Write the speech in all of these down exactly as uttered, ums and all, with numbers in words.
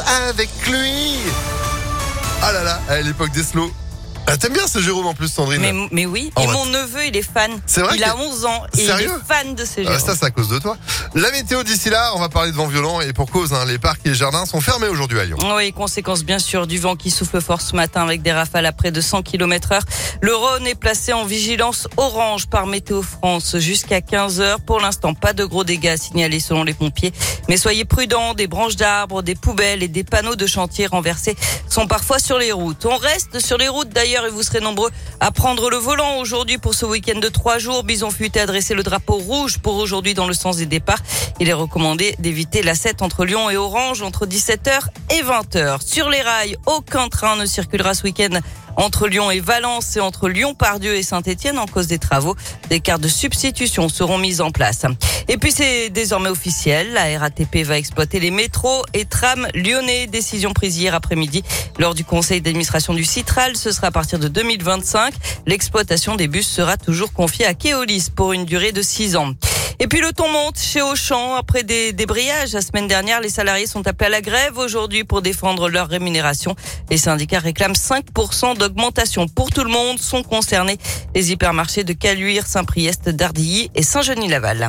avec lui. Ah là là, à l'époque des slows. Ah, t'aimes bien ce Jérôme en plus, Sandrine? Mais, mais oui, oh, et bah, mon neveu, il est fan. C'est vrai il a onze ans et Sérieux il est fan de ces Ah, Jérôme. ça, c'est à cause de toi. La météo d'ici là, on va parler de vent violent et pour cause, hein, les parcs et les jardins sont fermés aujourd'hui à Lyon. Oui, conséquence bien sûr du vent qui souffle fort ce matin avec des rafales à près de cent kilomètres heure. Le Rhône est placé en vigilance orange par Météo France jusqu'à quinze heures. Pour l'instant, pas de gros dégâts à signaler selon les pompiers. Mais soyez prudents, des branches d'arbres, des poubelles et des panneaux de chantier renversés sont parfois sur les routes. On reste sur les routes d'ailleurs et vous serez nombreux à prendre le volant aujourd'hui pour ce week-end de trois jours. Bison Futé a dressé le drapeau rouge pour aujourd'hui dans le sens des départs. Il est recommandé d'éviter la sept entre Lyon et Orange entre dix-sept heures et vingt heures. Sur les rails, aucun train ne circulera ce week-end entre Lyon et Valence et entre Lyon-Pardieu et Saint-Étienne en cause des travaux. Des cartes de substitution seront mises en place. Et puis c'est désormais officiel, la R A T P va exploiter les métros et trams lyonnais. Décision prise hier après-midi lors du conseil d'administration du Citral. Ce sera à partir de deux mille vingt-cinq. L'exploitation des bus sera toujours confiée à Keolis pour une durée de six ans. Et puis le ton monte chez Auchan. Après des débrayages la semaine dernière, les salariés sont appelés à la grève aujourd'hui pour défendre leur rémunération. Les syndicats réclament cinq pour cent d'augmentation pour tout le monde. Sont concernés les hypermarchés de Caluire, Saint-Priest, Dardilly et Saint-Genis-Laval.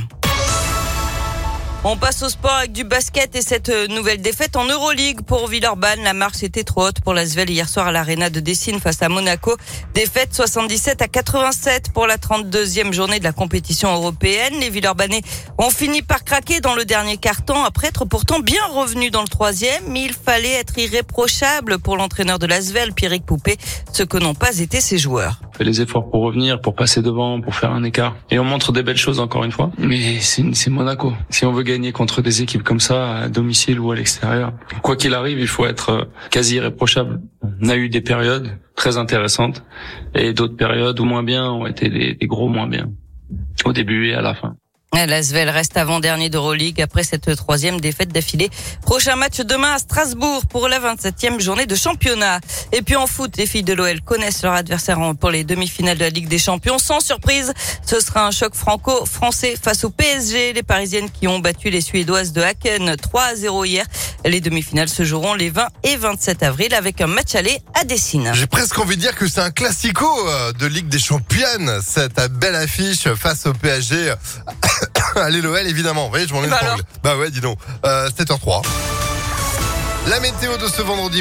On passe au sport avec du basket et cette nouvelle défaite en Euroleague pour Villeurbanne. La marche était trop haute pour l'Asvel hier soir à l'Arena de Dessine face à Monaco. Défaite soixante-dix-sept à quatre-vingt-sept pour la trente-deuxième journée de la compétition européenne. Les Villeurbanais ont fini par craquer dans le dernier quart-temps après être pourtant bien revenus dans le troisième. Mais il fallait être irréprochable pour l'entraîneur de l'Asvel, Pierrick Poupé, ce que n'ont pas été ses joueurs. On fait les efforts pour revenir, pour passer devant, pour faire un écart. Et on montre des belles choses encore une fois. Mais c'est, c'est Monaco. Si on veut gagner contre des équipes comme ça, à domicile ou à l'extérieur, quoi qu'il arrive, il faut être quasi irréprochable. On a eu des périodes très intéressantes et d'autres périodes où moins bien ont été des, des gros moins bien. Au début et à la fin. L'Asvel reste avant-dernier d'Euroleague après cette troisième défaite d'affilée. Prochain match demain à Strasbourg pour la vingt-septième journée de championnat. Et puis en foot, les filles de l'O L connaissent leur adversaire pour les demi-finales de la Ligue des Champions. Sans surprise, ce sera un choc franco-français face au P S G. Les Parisiennes qui ont battu les Suédoises de Haken trois à zéro hier. Les demi-finales se joueront les vingt et vingt-sept avril avec un match aller à Dessine. J'ai presque envie de dire que c'est un classico de Ligue des Championnes, cette belle affiche face au P S G. Allez l'O L évidemment, vous voyez, je m'en ai bah, Bah ouais, dis donc. Euh, sept heures trois. La météo de ce vendredi.